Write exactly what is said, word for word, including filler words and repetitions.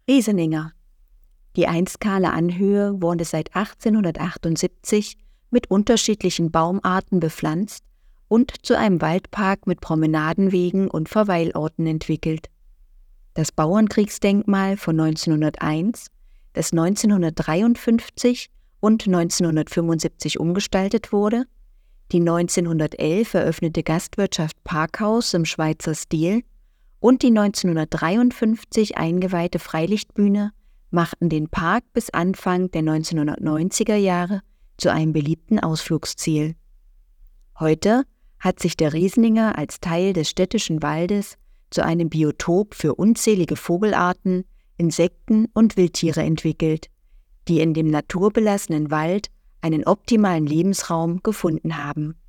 Rieseninger. Die einst kahle Anhöhe wurde seit achtzehnhundertachtundsiebzig mit unterschiedlichen Baumarten bepflanzt und zu einem Waldpark mit Promenadenwegen und Verweilorten entwickelt. Das Bauernkriegsdenkmal von neunzehnhunderteins, das neunzehnhundertdreiundfünfzig und neunzehnhundertfünfundsiebzig umgestaltet wurde, die neunzehnhundertelf eröffnete Gastwirtschaft Parkhaus im Schweizer Stil und die neunzehnhundertdreiundfünfzig eingeweihte Freilichtbühne machten den Park bis Anfang der neunzehnhundertneunziger Jahre zu einem beliebten Ausflugsziel. Heute hat sich der Rieseninger als Teil des städtischen Waldes zu einem Biotop für unzählige Vogelarten, Insekten und Wildtiere entwickelt, die in dem naturbelassenen Wald einen optimalen Lebensraum gefunden haben.